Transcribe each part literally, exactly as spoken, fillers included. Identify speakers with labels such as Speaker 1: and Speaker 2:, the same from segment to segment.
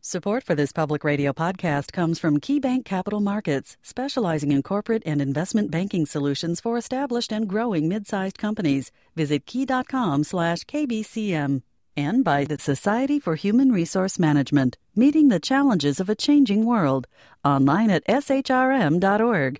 Speaker 1: Support for this public radio podcast comes from KeyBank Capital Markets, specializing in corporate and investment banking solutions for established and growing mid-sized companies. Visit key.com slash KBCM. And by the Society for Human Resource Management, meeting the challenges of a changing world. Online at S H R M dot org.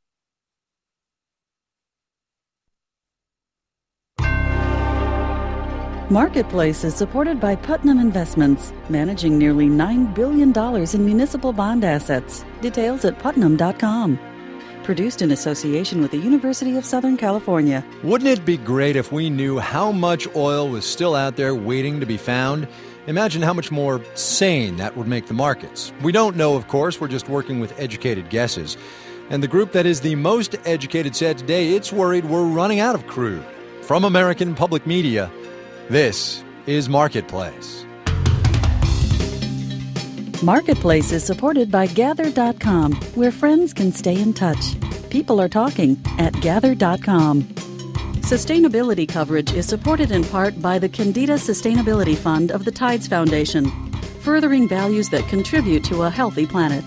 Speaker 1: Marketplace is supported by Putnam Investments, managing nearly nine billion dollars in municipal bond assets. Details at putnam dot com. Produced in association with the University of Southern California.
Speaker 2: Wouldn't it be great if we knew how much oil was still out there waiting to be found? Imagine how much more sane that would make the markets. We don't know, of course. We're just working with educated guesses. And the group that is the most educated said today it's worried we're running out of crude. From American Public Media, this is Marketplace.
Speaker 1: Marketplace is supported by Gather dot com, where friends can stay in touch. People are talking at Gather dot com. Sustainability coverage is supported in part by the Candida Sustainability Fund of the Tides Foundation, furthering values that contribute to a healthy planet.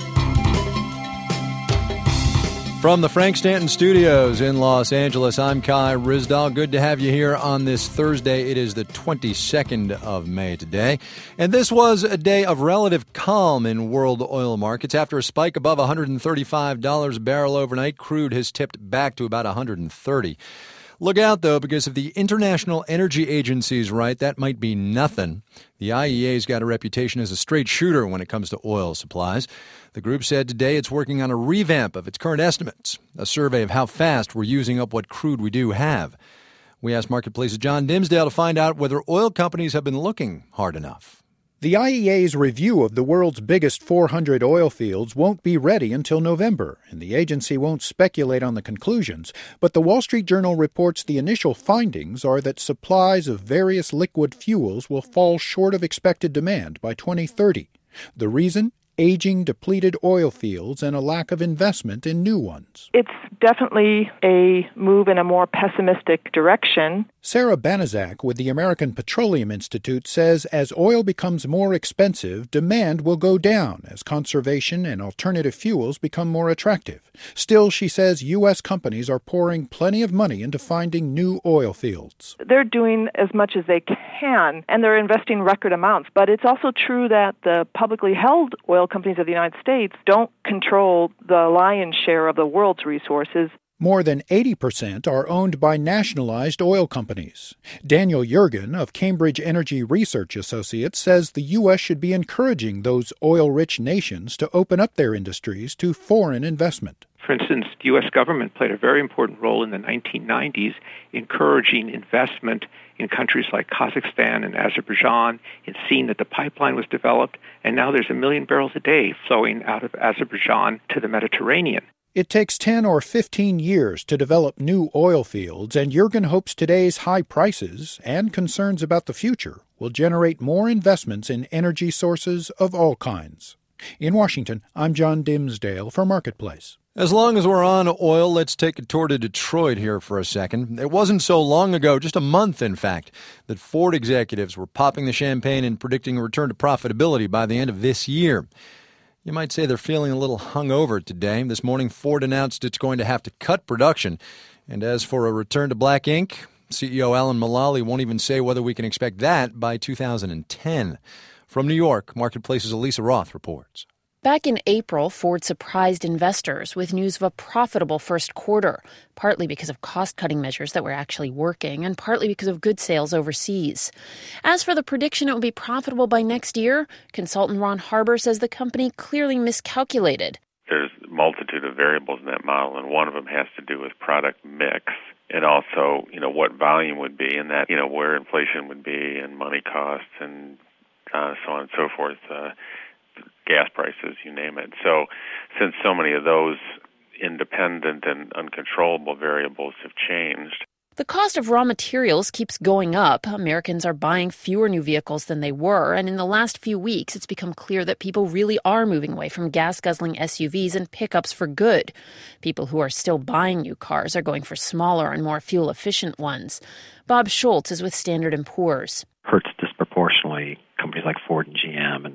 Speaker 2: From the Frank Stanton Studios in Los Angeles, I'm Kai Ryssdal. Good to have you here on this Thursday. It is the twenty-second of May today. And this was a day of relative calm in world oil markets. After a spike above one hundred thirty-five dollars a barrel overnight, crude has tipped back to about one hundred thirty dollars. Look out, though, because if the International Energy Agency's right, that might be nothing. The I E A's got a reputation as a straight shooter when it comes to oil supplies. The group said today it's working on a revamp of its current estimates, a survey of how fast we're using up what crude we do have. We asked Marketplace's John Dimsdale to find out whether oil companies have been looking hard enough.
Speaker 3: The I E A's review of the world's biggest four hundred oil fields won't be ready until November, and the agency won't speculate on the conclusions. But the Wall Street Journal reports the initial findings are that supplies of various liquid fuels will fall short of expected demand by twenty thirty. The reason? Aging, depleted oil fields and a lack of investment in new ones.
Speaker 4: It's definitely a move in a more pessimistic direction.
Speaker 3: Sarah Banaszak with the American Petroleum Institute says as oil becomes more expensive, demand will go down as conservation and alternative fuels become more attractive. Still, she says U S companies are pouring plenty of money into finding new oil fields.
Speaker 4: They're doing as much as they can, and they're investing record amounts. But it's also true that the publicly held oil companies of the United States don't control the lion's share of the world's resources.
Speaker 3: More than eighty percent are owned by nationalized oil companies. Daniel Yergin of Cambridge Energy Research Associates says the U S should be encouraging those oil-rich nations to open up their industries to foreign investment.
Speaker 5: For instance, the U S government played a very important role in the nineteen nineties, encouraging investment in countries like Kazakhstan and Azerbaijan, and seeing that the pipeline was developed, and now there's a million barrels a day flowing out of Azerbaijan to the Mediterranean.
Speaker 3: It takes ten or fifteen years to develop new oil fields, and Yergin hopes today's high prices and concerns about the future will generate more investments in energy sources of all kinds. In Washington, I'm John Dimsdale for Marketplace.
Speaker 2: As long as we're on oil, let's take a tour to Detroit here for a second. It wasn't so long ago, just a month in fact, that Ford executives were popping the champagne and predicting a return to profitability by the end of this year. You might say they're feeling a little hungover today. This morning, Ford announced it's going to have to cut production. And as for a return to black ink, C E O Alan Mulally won't even say whether we can expect that by two thousand ten. From New York, Marketplace's Elisa Roth reports.
Speaker 6: Back in April, Ford surprised investors with news of a profitable first quarter, partly because of cost-cutting measures that were actually working and partly because of good sales overseas. As for the prediction it will be profitable by next year, consultant Ron Harbour says the company clearly miscalculated.
Speaker 7: There's a multitude of variables in that model, and one of them has to do with product mix and also, you know, what volume would be and that, you know, where inflation would be and money costs and uh, so on and so forth. Uh, gas prices, you name it. So since so many of those independent and uncontrollable variables have changed.
Speaker 6: The cost of raw materials keeps going up. Americans are buying fewer new vehicles than they were, and in the last few weeks, it's become clear that people really are moving away from gas-guzzling S U Vs and pickups for good. People who are still buying new cars are going for smaller and more fuel-efficient ones. Bob Schultz is with Standard and Poor's.
Speaker 8: Hurts disproportionately companies like Ford and G M and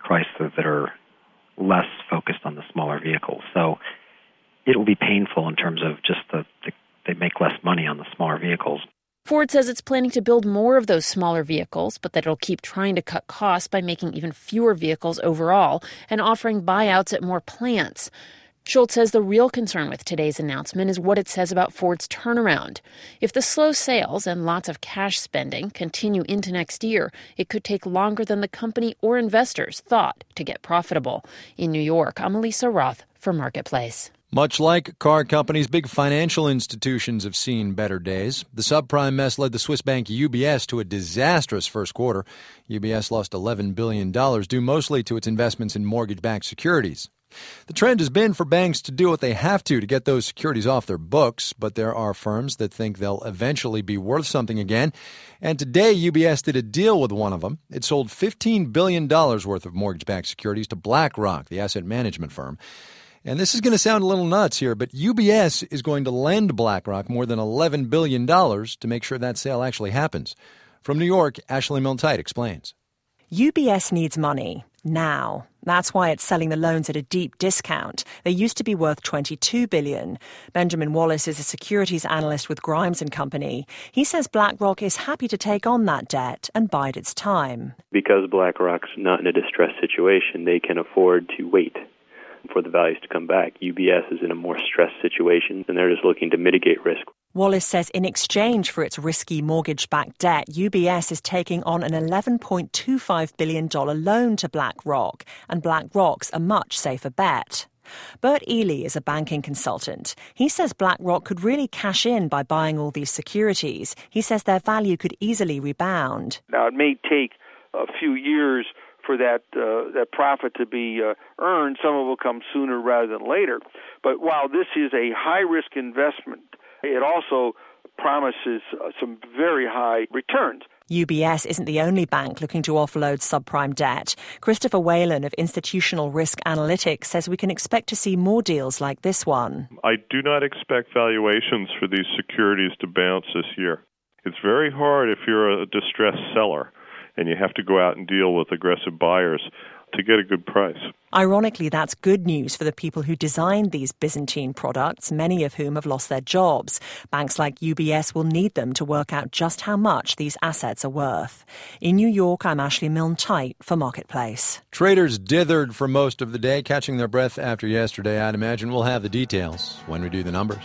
Speaker 8: priced that are less focused on the smaller vehicles. So it will be painful in terms of just the, the they make less money on the smaller vehicles.
Speaker 6: Ford says it's planning to build more of those smaller vehicles, but that it'll keep trying to cut costs by making even fewer vehicles overall and offering buyouts at more plants. Schultz says the real concern with today's announcement is what it says about Ford's turnaround. If the slow sales and lots of cash spending continue into next year, it could take longer than the company or investors thought to get profitable. In New York, I'm Elisa Roth for Marketplace.
Speaker 2: Much like car companies, big financial institutions have seen better days. The subprime mess led the Swiss bank U B S to a disastrous first quarter. U B S lost eleven billion dollars, due mostly to its investments in mortgage-backed securities. The trend has been for banks to do what they have to to get those securities off their books, but there are firms that think they'll eventually be worth something again. And today, U B S did a deal with one of them. It sold fifteen billion dollars worth of mortgage-backed securities to BlackRock, the asset management firm. And this is going to sound a little nuts here, but U B S is going to lend BlackRock more than eleven billion dollars to make sure that sale actually happens. From New York, Ashley Milne-Tite explains.
Speaker 9: U B S needs money now. That's why it's selling the loans at a deep discount. They used to be worth twenty-two billion dollars. Benjamin Wallace is a securities analyst with Grimes and Company. He says BlackRock is happy to take on that debt and bide its time.
Speaker 10: Because BlackRock's not in a distressed situation, they can afford to wait for the values to come back. U B S is in a more stressed situation, and they're just looking to mitigate risk.
Speaker 9: Wallace says in exchange for its risky mortgage-backed debt, U B S is taking on an eleven point two five billion dollars loan to BlackRock, and BlackRock's a much safer bet. Bert Ely is a banking consultant. He says BlackRock could really cash in by buying all these securities. He says their value could easily rebound.
Speaker 11: Now, it may take a few years for that uh, that profit to be uh, earned. Some of it will come sooner rather than later. But while this is a high-risk investment, it also promises uh, some very high returns.
Speaker 9: U B S isn't the only bank looking to offload subprime debt. Christopher Whalen of Institutional Risk Analytics says we can expect to see more deals like this one.
Speaker 12: I do not expect valuations for these securities to bounce this year. It's very hard if you're a distressed seller and you have to go out and deal with aggressive buyers to get a good price.
Speaker 9: Ironically, that's good news for the people who designed these Byzantine products, many of whom have lost their jobs. Banks like U B S will need them to work out just how much these assets are worth. In New York, I'm Ashley Milne-Tite for Marketplace.
Speaker 2: Traders dithered for most of the day, catching their breath after yesterday. I'd imagine we'll have the details when we do the numbers.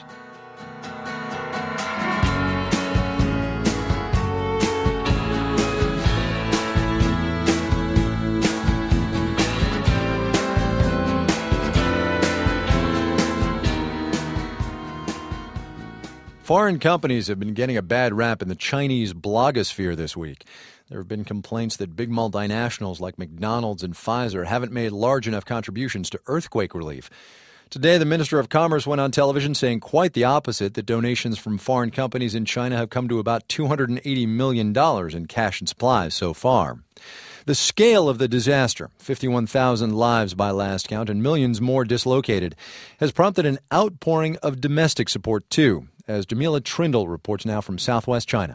Speaker 2: Foreign companies have been getting a bad rap in the Chinese blogosphere this week. There have been complaints that big multinationals like McDonald's and Pfizer haven't made large enough contributions to earthquake relief. Today, the Minister of Commerce went on television saying quite the opposite, that donations from foreign companies in China have come to about two hundred eighty million dollars in cash and supplies so far. The scale of the disaster, fifty-one thousand lives by last count and millions more dislocated, has prompted an outpouring of domestic support too, as Jamila Trindle reports now from southwest China.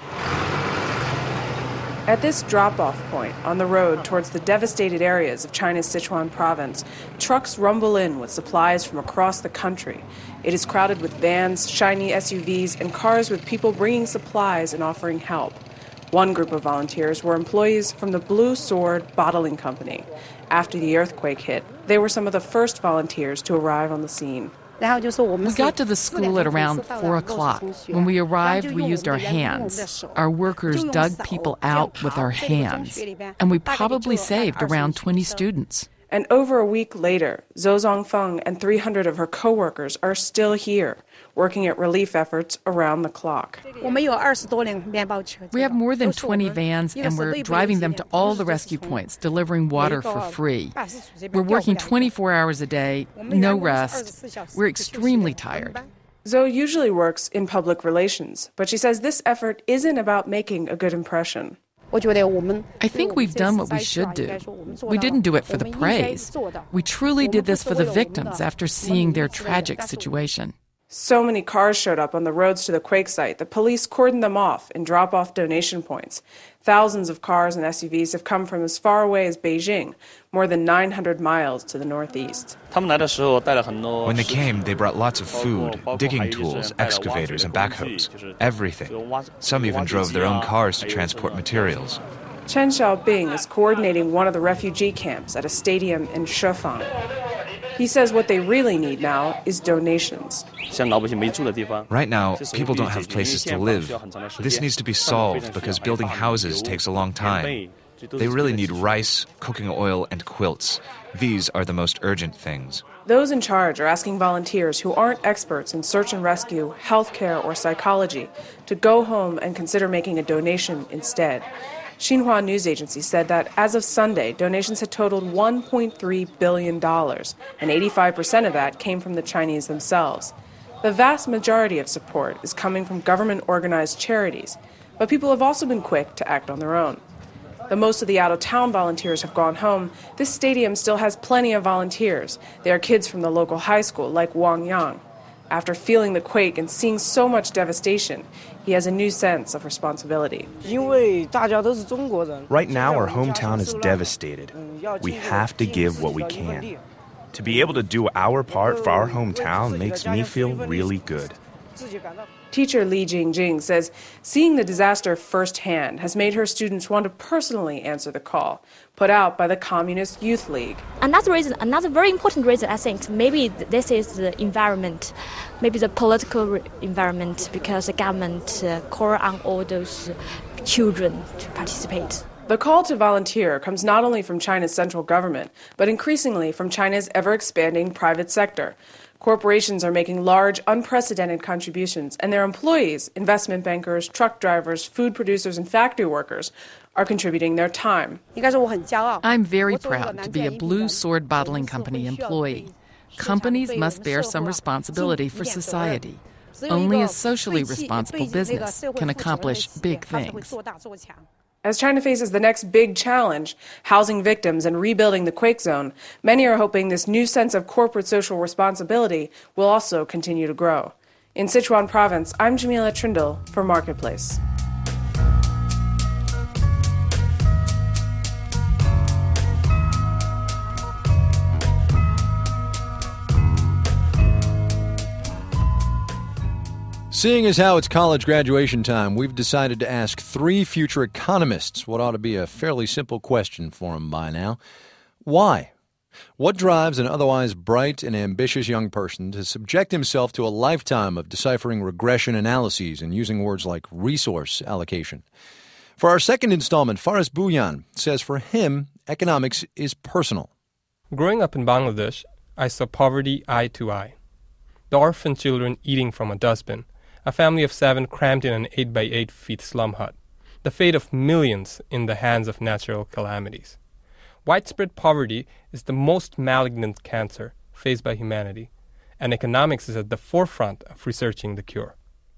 Speaker 13: At this drop-off point on the road towards the devastated areas of China's Sichuan province, trucks rumble in with supplies from across the country. It is crowded with vans, shiny S U Vs, and cars with people bringing supplies and offering help. One group of volunteers were employees from the Blue Sword Bottling Company. After the earthquake hit, they were some of the first volunteers to arrive on the scene.
Speaker 14: We got to the school at around four o'clock. When we arrived, we used our hands. Our workers dug people out with our hands. And we probably saved around twenty students.
Speaker 13: And over a week later, Zhou Zongfeng and three hundred of her co-workers are still here, working at relief efforts around the clock.
Speaker 14: We have more than twenty vans, and we're driving them to all the rescue points, delivering water for free. We're working twenty-four hours a day, no rest. We're extremely tired.
Speaker 13: Zhou usually works in public relations, but she says this effort isn't about making a good impression.
Speaker 14: I think we've done what we should do. We didn't do it for the praise. We truly did this for the victims after seeing their tragic situation.
Speaker 13: So many cars showed up on the roads to the quake site that police cordoned them off and drop-off donation points. Thousands of cars and S U Vs have come from as far away as Beijing, more than nine hundred miles to the northeast.
Speaker 15: When they came, they brought lots of food, digging tools, excavators, and backhoes. Everything. Some even drove their own cars to transport materials.
Speaker 13: Chen Xiaobing is coordinating one of the refugee camps at a stadium in Shefang. He says what they really need now is donations.
Speaker 15: Right now, people don't have places to live. This needs to be solved because building houses takes a long time. They really need rice, cooking oil, and quilts. These are the most urgent things.
Speaker 13: Those in charge are asking volunteers who aren't experts in search and rescue, healthcare, or psychology to go home and consider making a donation instead. Xinhua News Agency said that as of Sunday, donations had totaled one point three billion dollars, and eighty-five percent of that came from the Chinese themselves. The vast majority of support is coming from government-organized charities, but people have also been quick to act on their own. Though most of the out-of-town volunteers have gone home, this stadium still has plenty of volunteers. They are kids from the local high school, like Wang Yang. After feeling the quake and seeing so much devastation, he has a new sense of responsibility.
Speaker 16: Right now, our hometown is devastated. We have to give what we can. To be able to do our part for our hometown makes me feel really good.
Speaker 13: Teacher Li Jingjing says seeing the disaster firsthand has made her students want to personally answer the call put out by the Communist Youth League.
Speaker 17: Another reason, another very important reason, I think, maybe this is the environment, maybe the political environment, because the government uh, call on all those children to participate.
Speaker 13: The call to volunteer comes not only from China's central government, but increasingly from China's ever-expanding private sector. Corporations are making large, unprecedented contributions, and their employees, investment bankers, truck drivers, food producers, and factory workers, are contributing their time.
Speaker 14: I'm very proud to be a Blue Sword Bottling Company employee. Companies must bear some responsibility for society. Only a socially responsible business can accomplish big things.
Speaker 13: As China faces the next big challenge, housing victims and rebuilding the quake zone, many are hoping this new sense of corporate social responsibility will also continue to grow. In Sichuan Province, I'm Jamila Trindle for Marketplace.
Speaker 2: Seeing as how it's college graduation time, we've decided to ask three future economists what ought to be a fairly simple question for them by now. Why? What drives an otherwise bright and ambitious young person to subject himself to a lifetime of deciphering regression analyses and using words like resource allocation? For our second installment, Faris Bhuiyan says for him, economics is personal.
Speaker 18: Growing up in Bangladesh, I saw poverty eye to eye. The orphan children eating from a dustbin, a family of seven crammed in an eight by eight feet slum hut, the fate of millions in the hands of natural calamities. Widespread poverty is the most malignant cancer faced by humanity, and economics is at the forefront of researching the cure.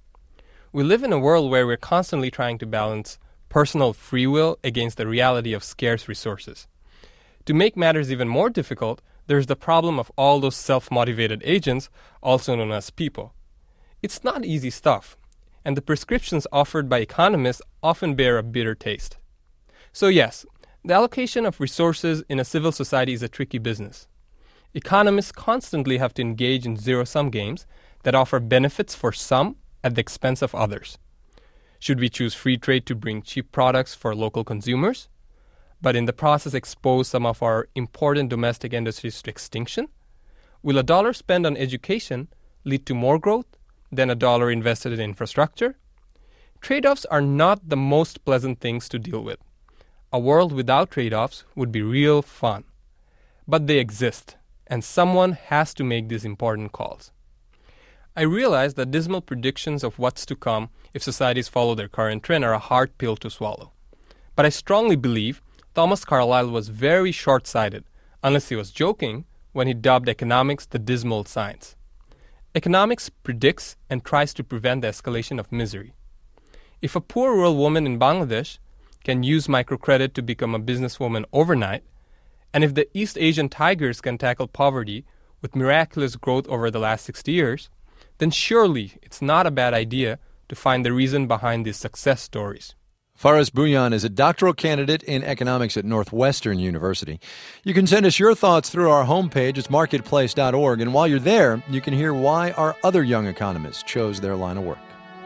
Speaker 18: We live in a world where we're constantly trying to balance personal free will against the reality of scarce resources. To make matters even more difficult, there's the problem of all those self-motivated agents, also known as people. It's not easy stuff, and the prescriptions offered by economists often bear a bitter taste. So yes, the allocation of resources in a civil society is a tricky business. Economists constantly have to engage in zero-sum games that offer benefits for some at the expense of others. Should we choose free trade to bring cheap products for local consumers, but in the process expose some of our important domestic industries to extinction? Will a dollar spent on education lead to more growth than a dollar invested in infrastructure? Trade-offs are not the most pleasant things to deal with. A world without trade-offs would be real fun. But they exist, and someone has to make these important calls. I realize that dismal predictions of what's to come if societies follow their current trend are a hard pill to swallow. But I strongly believe Thomas Carlyle was very short-sighted, unless he was joking, when he dubbed economics the dismal science. Economics predicts and tries to prevent the escalation of misery. If a poor rural woman in Bangladesh can use microcredit to become a businesswoman overnight, and if the East Asian tigers can tackle poverty with miraculous growth over the last sixty years, then surely it's not a bad idea to find the reason behind these success stories.
Speaker 2: Faris Bhuiyan is a doctoral candidate in economics at Northwestern University. You can send us your thoughts through our homepage. It's marketplace dot org. And while you're there, you can hear why our other young economists chose their line of work.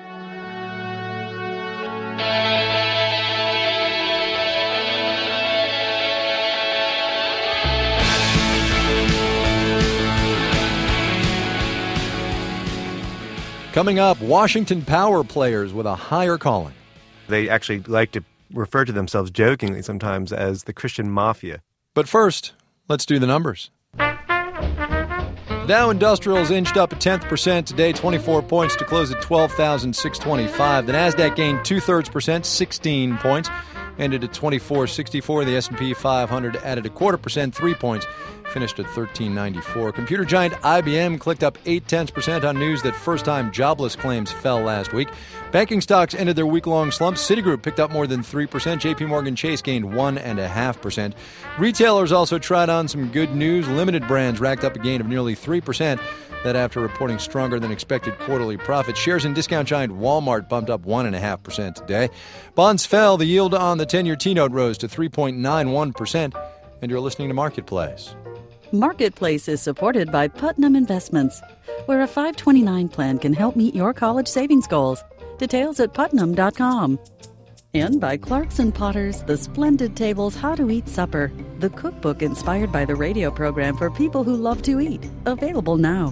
Speaker 2: Coming up, Washington Power players with a higher calling.
Speaker 19: They actually like to refer to themselves jokingly sometimes as the Christian Mafia.
Speaker 2: But first, let's do the numbers. Dow Industrials inched up a tenth percent today, twenty-four points to close at twelve thousand six hundred twenty-five. The Nasdaq gained two-thirds percent, sixteen points, ended at twenty-four sixty-four. The S and P five hundred added a quarter percent, three points, finished at thirteen ninety-four. Computer giant I B M clicked up eight-tenths percent on news that first-time jobless claims fell last week. Banking stocks ended their week-long slump. Citigroup picked up more than three percent. J P Morgan Chase gained one point five percent. Retailers also tried on some good news. Limited Brands racked up a gain of nearly three percent. That after reporting stronger than expected quarterly profits. Shares in discount giant Walmart bumped up one point five percent today. Bonds fell. The yield on the ten-year T-note rose to three point nine one percent. And you're listening to Marketplace.
Speaker 1: Marketplace is supported by Putnam Investments, where a five twenty-nine plan can help meet your college savings goals. Details at putnam dot com. And by Clarkson Potters, the splendid tables How to Eat Supper, the cookbook inspired by the radio program for people who love to eat. Available now.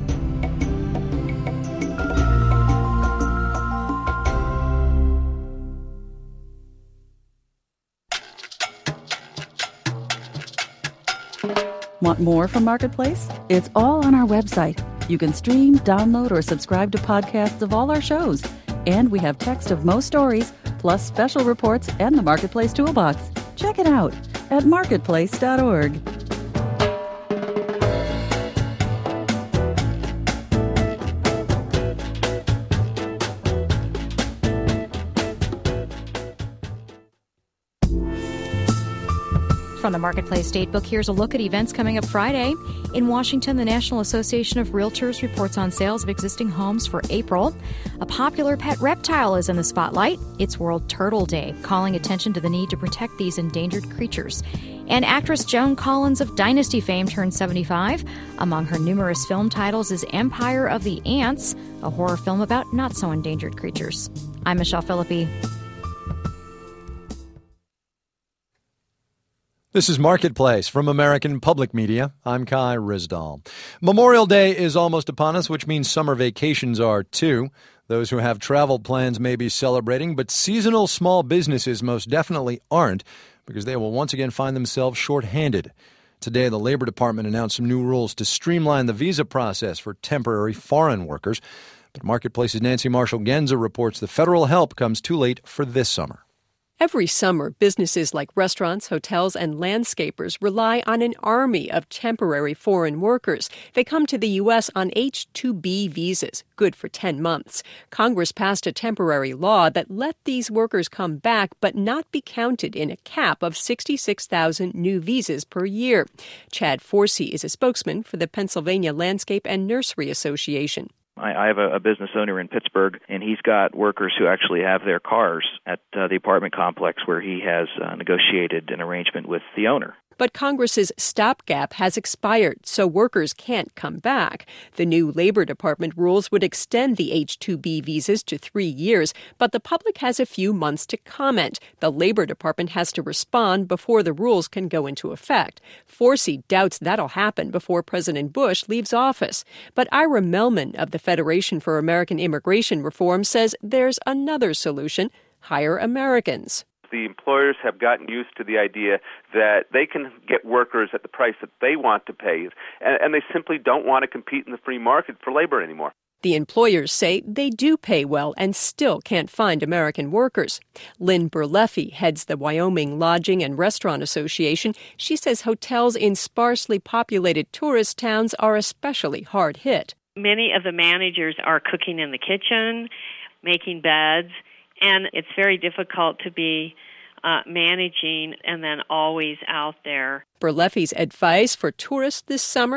Speaker 1: Want more from Marketplace? It's all on our website. You can stream, download, or subscribe to podcasts of all our shows. And we have text of most stories, plus special reports and the Marketplace Toolbox. Check it out at marketplace dot org.
Speaker 20: From the Marketplace Datebook, here's a look at events coming up Friday. In Washington, the National Association of Realtors reports on sales of existing homes for April. A popular pet reptile is in the spotlight. It's World Turtle Day, calling attention to the need to protect these endangered creatures. And actress Joan Collins of Dynasty fame turned seventy-five. Among her numerous film titles is Empire of the Ants, a horror film about not-so-endangered creatures. I'm Michelle Philippi.
Speaker 2: This is Marketplace from American Public Media. I'm Kai Ryssdal. Memorial Day is almost upon us, which means summer vacations are too. Those who have travel plans may be celebrating, but seasonal small businesses most definitely aren't, because they will once again find themselves short-handed. Today, the Labor Department announced some new rules to streamline the visa process for temporary foreign workers. But Marketplace's Nancy Marshall-Genza reports the federal help comes too late for this summer.
Speaker 21: Every summer, businesses like restaurants, hotels, and landscapers rely on an army of temporary foreign workers. They come to the U S on H two B visas, good for ten months. Congress passed a temporary law that let these workers come back but not be counted in a cap of sixty-six thousand new visas per year. Chad Forsey is a spokesman for the Pennsylvania Landscape and Nursery Association.
Speaker 22: I have a business owner in Pittsburgh, and he's got workers who actually have their cars at uh, the apartment complex where he has uh, negotiated an arrangement with the owner.
Speaker 21: But Congress's stopgap has expired, so workers can't come back. The new Labor Department rules would extend the H two B visas to three years, but the public has a few months to comment. The Labor Department has to respond before the rules can go into effect. Forsey doubts that'll happen before President Bush leaves office. But Ira Melman of the Federation for American Immigration Reform says there's another solution: hire Americans.
Speaker 23: The employers have gotten used to the idea that they can get workers at the price that they want to pay, and, and they simply don't want to compete in the free market for labor anymore.
Speaker 21: The employers say they do pay well and still can't find American workers. Lynn Berleffi heads the Wyoming Lodging and Restaurant Association. She says hotels in sparsely populated tourist towns are especially hard hit.
Speaker 24: Many of the managers are cooking in the kitchen, making beds, and it's very difficult to be uh, managing and then always out there.
Speaker 21: Berleffi's advice for tourists this summer: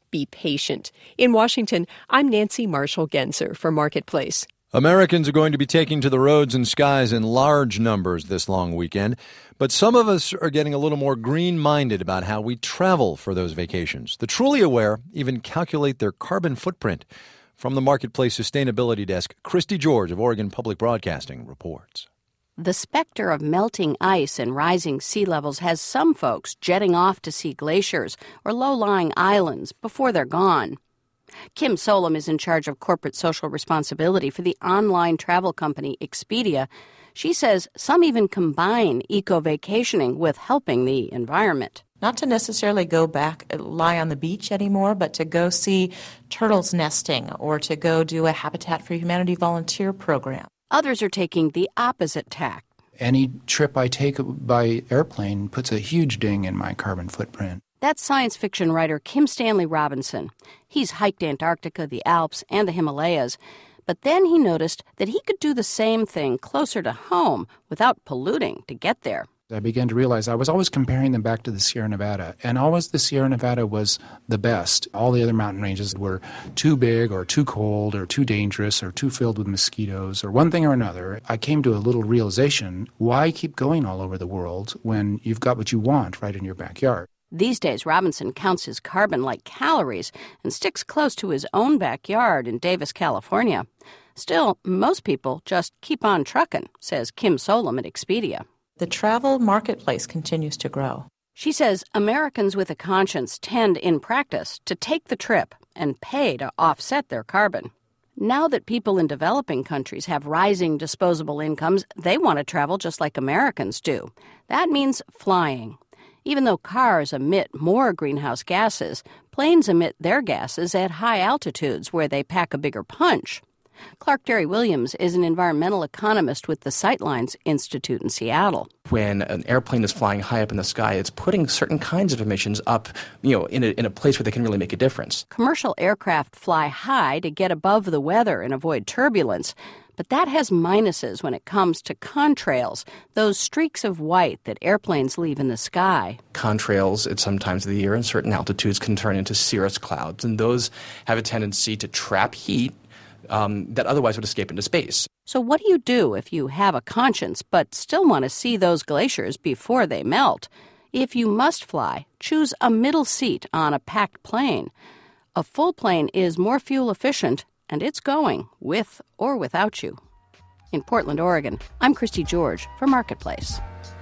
Speaker 21: Be patient. In Washington, I'm Nancy Marshall-Genzer for Marketplace.
Speaker 2: Americans are going to be taking to the roads and skies in large numbers this long weekend, but some of us are getting a little more green-minded about how we travel for those vacations. The truly aware even calculate their carbon footprint. From the Marketplace Sustainability Desk, Christy George of Oregon Public Broadcasting reports.
Speaker 3: The specter of melting ice and rising sea levels has some folks jetting off to see glaciers or low-lying islands before they're gone. Kim Solom is in charge of corporate social responsibility for the online travel company Expedia. She says some even combine eco-vacationing with helping the environment.
Speaker 4: Not to necessarily go back, lie on the beach anymore, but to go see turtles nesting or to go do a Habitat for Humanity volunteer program.
Speaker 3: Others are taking the opposite tack.
Speaker 5: Any trip I take by airplane puts a huge ding in my carbon footprint.
Speaker 3: That's science fiction writer Kim Stanley Robinson. He's hiked Antarctica, the Alps, and the Himalayas. But then he noticed that he could do the same thing closer to home without polluting to get there.
Speaker 5: I began to realize I was always comparing them back to the Sierra Nevada, and always the Sierra Nevada was the best. All the other mountain ranges were too big or too cold or too dangerous or too filled with mosquitoes or one thing or another. I came to a little realization, why keep going all over the world when you've got what you want right in your backyard?
Speaker 3: These days, Robinson counts his carbon like calories and sticks close to his own backyard in Davis, California. Still, most people just keep on trucking, says Kim Solom at Expedia.
Speaker 4: The travel marketplace continues to grow.
Speaker 3: She says Americans with a conscience tend, in practice, to take the trip and pay to offset their carbon. Now that people in developing countries have rising disposable incomes, they want to travel just like Americans do. That means flying. Even though cars emit more greenhouse gases, planes emit their gases at high altitudes where they pack a bigger punch. Clark Derry Williams is an environmental economist with the Sightlines Institute in Seattle.
Speaker 7: When an airplane is flying high up in the sky, it's putting certain kinds of emissions up, you know, in a, in a place where they can really make a difference.
Speaker 3: Commercial aircraft fly high to get above the weather and avoid turbulence. But that has minuses when it comes to contrails, those streaks of white that airplanes leave in the sky.
Speaker 7: Contrails at some times of the year in certain altitudes can turn into cirrus clouds, and those have a tendency to trap heat Um, that otherwise would escape into space.
Speaker 3: So what do you do if you have a conscience but still want to see those glaciers before they melt? If you must fly, choose a middle seat on a packed plane. A full plane is more fuel efficient, and it's going, with or without you. In Portland, Oregon, I'm Christy George for Marketplace.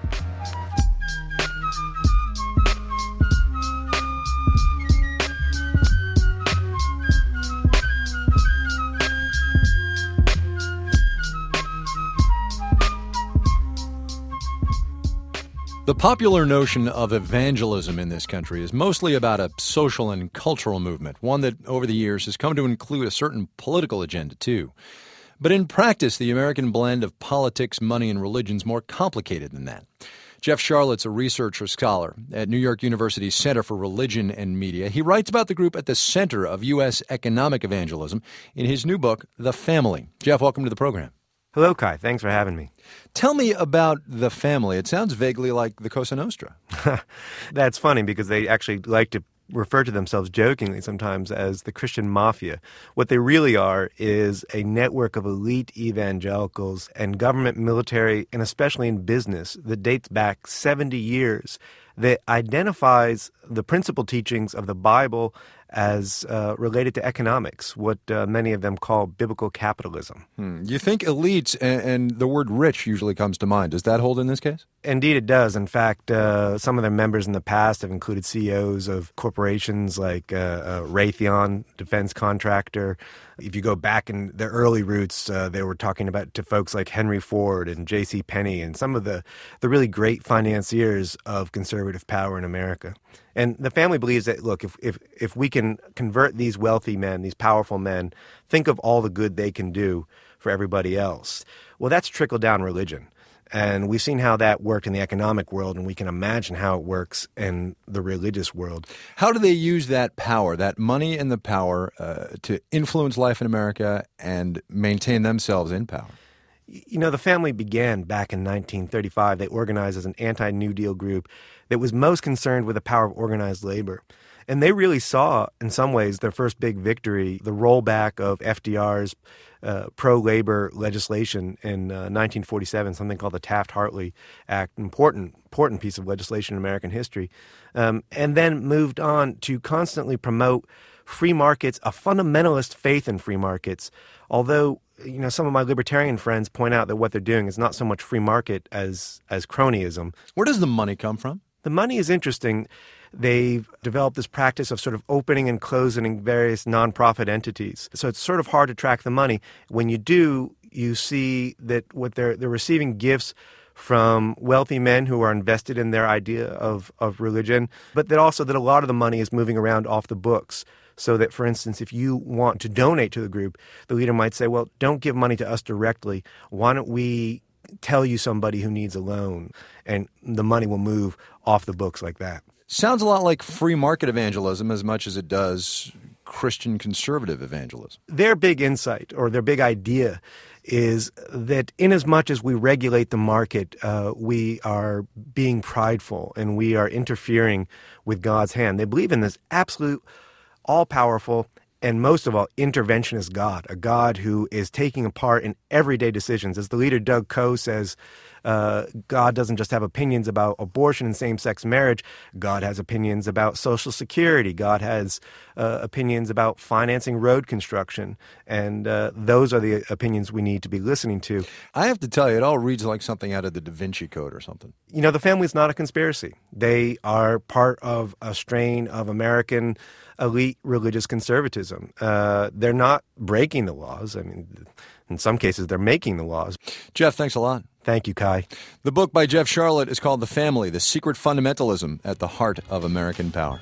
Speaker 2: The popular notion of evangelism in this country is mostly about a social and cultural movement, one that over the years has come to include a certain political agenda, too. But in practice, the American blend of politics, money, and religion is more complicated than that. Jeff Sharlett's a researcher scholar at New York University's Center for Religion and Media. He writes about the group at the center of U S economic evangelism in his new book, The Family. Jeff, welcome to the program.
Speaker 19: Hello, Kai. Thanks for having me.
Speaker 2: Tell me about The Family. It sounds vaguely like the Cosa Nostra.
Speaker 19: That's funny because they actually like to refer to themselves jokingly sometimes as the Christian Mafia. What they really are is a network of elite evangelicals and government, military, and especially in business that dates back seventy years, that identifies the principal teachings of the Bible as uh, related to economics, what uh, many of them call biblical capitalism.
Speaker 2: Hmm. You think elites, and, and the word rich usually comes to mind. Does that hold in this case?
Speaker 19: Indeed it does. In fact, uh, some of their members in the past have included C E Os of corporations like uh, uh, Raytheon, defense contractor. If you go back in their early roots, uh, they were talking about to folks like Henry Ford and J C Penney and some of the, the really great financiers of conservative power in America. And the family believes that, look, if, if, if we can convert these wealthy men, these powerful men, think of all the good they can do for everybody else. Well, that's trickle-down religion. And we've seen how that worked in the economic world, and we can imagine how it works in the religious world.
Speaker 2: How do they use that power, that money and the power, uh, to influence life in America and maintain themselves in power?
Speaker 19: You know, the family began back in nineteen thirty-five. They organized as an anti-New Deal group that was most concerned with the power of organized labor. And they really saw, in some ways, their first big victory, the rollback of F D R's uh, pro-labor legislation in uh, nineteen forty-seven, something called the Taft-Hartley Act, important, important piece of legislation in American history, um, and then moved on to constantly promote free markets, a fundamentalist faith in free markets, although you know, some of my libertarian friends point out that what they're doing is not so much free market as as cronyism.
Speaker 2: Where does the money come from?
Speaker 19: The money is interesting. They've developed this practice of sort of opening and closing various nonprofit entities. So it's sort of hard to track the money. When you do, you see that what they're they're receiving gifts from wealthy men who are invested in their idea of, of religion, but that also that a lot of the money is moving around off the books. So that, for instance, if you want to donate to the group, the leader might say, well, don't give money to us directly. Why don't we tell you somebody who needs a loan? And the money will move off the books like that.
Speaker 2: Sounds a lot like free market evangelism as much as it does Christian conservative evangelism.
Speaker 19: Their big insight or their big idea is that inasmuch as we regulate the market, uh, we are being prideful and we are interfering with God's hand. They believe in this absolute all-powerful, and most of all, interventionist God, a God who is taking a part in everyday decisions. As the leader Doug Coe says, uh, God doesn't just have opinions about abortion and same-sex marriage. God has opinions about Social Security. God has uh, opinions about financing road construction. And uh, those are the opinions we need to be listening to.
Speaker 2: I have to tell you, it all reads like something out of the Da Vinci Code or something.
Speaker 19: You know, the family's not a conspiracy. They are part of a strain of American elite religious conservatism. Uh, they're not breaking the laws. I mean, in some cases, they're making the laws.
Speaker 2: Jeff, thanks a lot.
Speaker 19: Thank you, Kai.
Speaker 2: The book by Jeff Sharlet is called The Family, The Secret Fundamentalism at the Heart of American Power.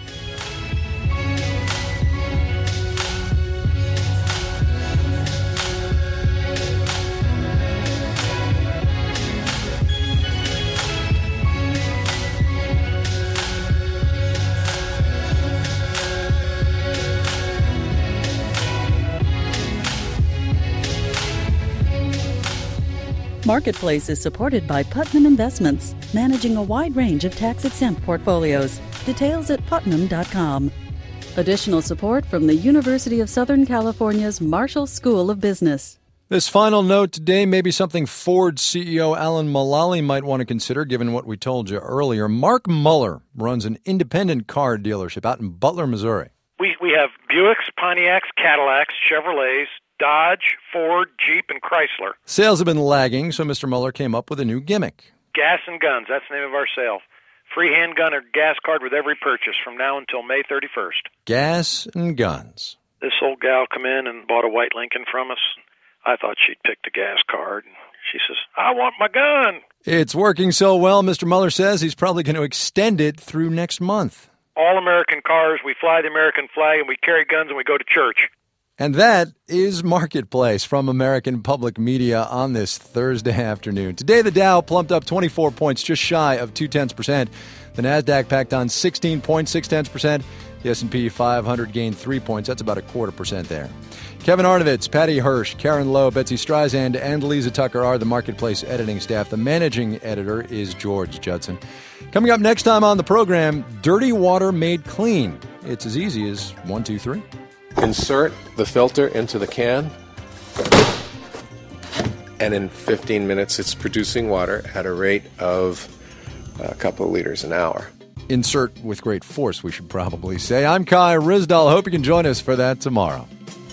Speaker 1: Marketplace is supported by Putnam Investments, managing a wide range of tax-exempt portfolios. Details at putnam dot com. Additional support from the University of Southern California's Marshall School of Business.
Speaker 2: This final note today may be something Ford C E O Alan Mulally might want to consider, given what we told you earlier. Mark Muller runs an independent car dealership out in Butler, Missouri.
Speaker 6: We we have Buicks, Pontiacs, Cadillacs, Chevrolets, Dodge, Ford, Jeep, and Chrysler.
Speaker 2: Sales have been lagging, so Mister Muller came up with a new gimmick.
Speaker 6: Gas and guns, that's the name of our sale. Free handgun or gas card with every purchase from now until May thirty-first.
Speaker 2: Gas and guns.
Speaker 6: This old gal come in and bought a white Lincoln from us. I thought she'd picked a gas card. She says, I want my gun.
Speaker 2: It's working so well, Mister Muller says he's probably going to extend it through next month.
Speaker 6: All American cars, we fly the American flag, and we carry guns, and we go to church.
Speaker 2: And that is Marketplace from American Public Media on this Thursday afternoon. Today, the Dow plumped up twenty-four points, just shy of two-tenths percent. The NASDAQ packed on sixteen point six tenths percent. The S and P five hundred gained three points. That's about a quarter percent there. Kevin Arnovitz, Patty Hirsch, Karen Lowe, Betsy Streisand, and Lisa Tucker are the Marketplace editing staff. The managing editor is George Judson. Coming up next time on the program, dirty water made clean. It's as easy as one, two, three.
Speaker 8: Insert the filter into the can, and in fifteen minutes it's producing water at a rate of a couple of liters an hour.
Speaker 2: Insert with great force, we should probably say. I'm Kai Ryssdal. Hope you can join us for that tomorrow.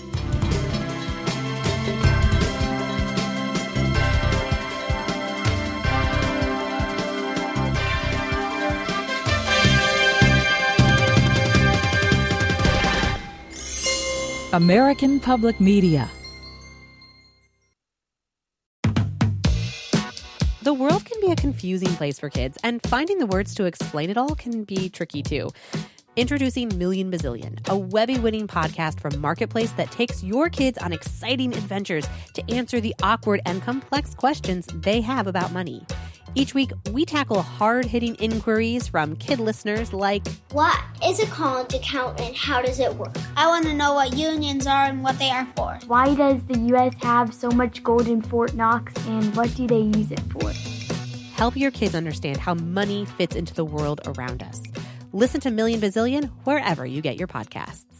Speaker 10: American Public Media.
Speaker 11: The world can be a confusing place for kids, and finding the words to explain it all can be tricky too. Introducing Million Bazillion, a Webby-winning podcast from Marketplace that takes your kids on exciting adventures to answer the awkward and complex questions they have about money. Each week, we tackle hard-hitting inquiries from kid listeners like,
Speaker 9: what is a college account and how does it work? I want to know what unions are and what they are for.
Speaker 12: Why does the U S have so much gold in Fort Knox and what do they use it for?
Speaker 11: Help your kids understand how money fits into the world around us. Listen to Million Bazillion wherever you get your podcasts.